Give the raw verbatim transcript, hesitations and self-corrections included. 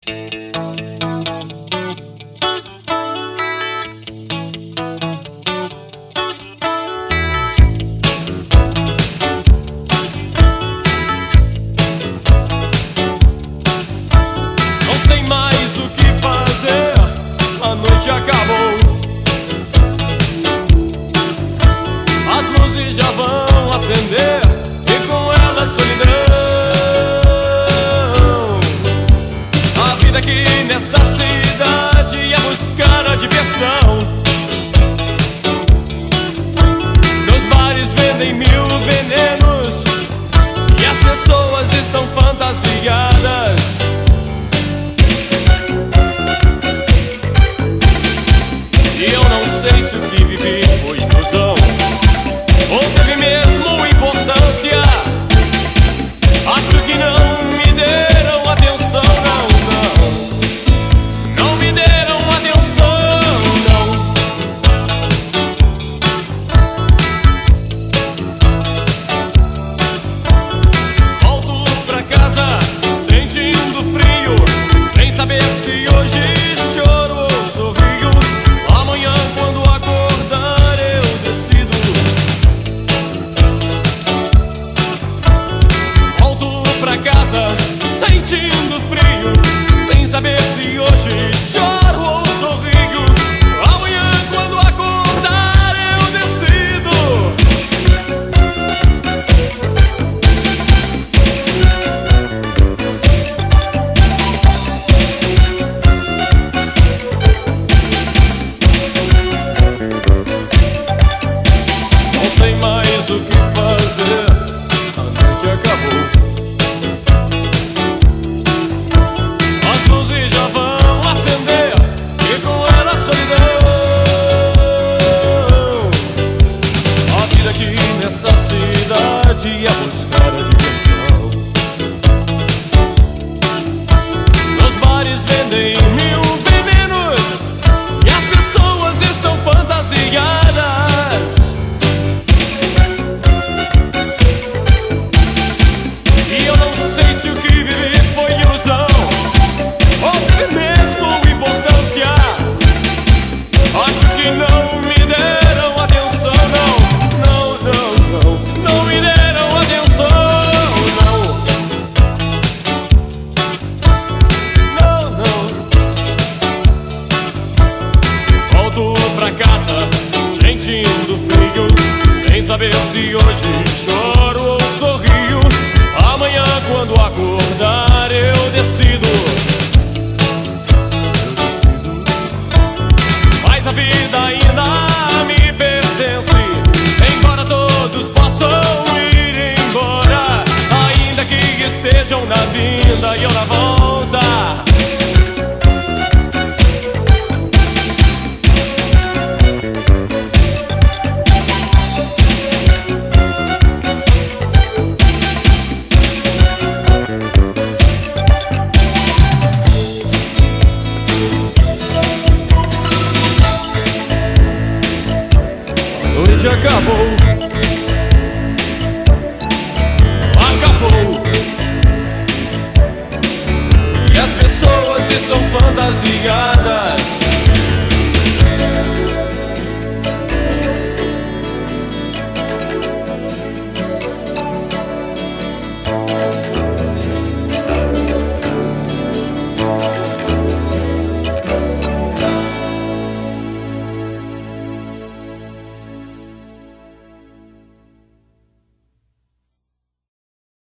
Já vão acender e com ela a solidão. A vida aqui nessa cidade é buscar a diversão. Nos bares vendem mil venenos e as pessoas estão fantasiadas. E eu não sei se o que vivi foi ilusão ou teve mesmo importância. Acho que não me deram atenção, não, não. Não me deram atenção, não. Volto pra casa sentindo frio, sem saber se hoje choro ou sorrio. Amanhã quando acordar eu decido. Casa, sentindo frio, sem saber se hoje choro ou sorrio. Amanhã quando acordar eu decido. Não sei mais o que fazer, a noite acabou. E a buscar a diversão. Nos bares vendem mil venenos e as pessoas estão fantasiadas. E eu não sei se o que vivi foi ilusão ou teve mesmo importância. Acho que não me deram atenção, não, não, não, não, não me deram. Casa, sentindo frio, sem saber se hoje choro ou sorrio. Amanhã quando acordar eu decido. Eu decido. Mas a vida ainda me pertence, embora todos possam ir embora, ainda que estejam na vinda e eu na volta. A noite acabou, acabou. E as pessoas estão fantasiadas.